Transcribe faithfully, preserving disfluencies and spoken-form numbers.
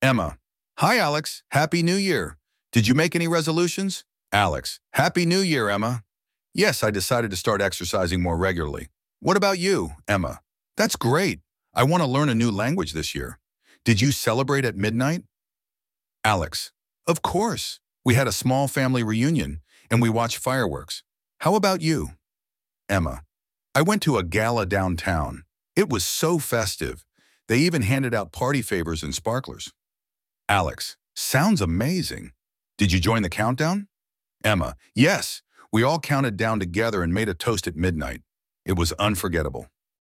Emma. Hi, Alex. Happy New Year. Did you make any resolutions? Alex. Happy New Year, Emma. Yes, I decided to start exercising more regularly. What about you, Emma? That's great. I want to learn a new language this year. Did you celebrate at midnight? Alex. Of course. We had a small family reunion, and we watched fireworks. How about you? Emma. I went to a gala downtown. It was so festive. They even handed out party favors and sparklers. Alex. Sounds amazing. Did you join the countdown? Emma. Yes. We all counted down together and made a toast at midnight. It was unforgettable.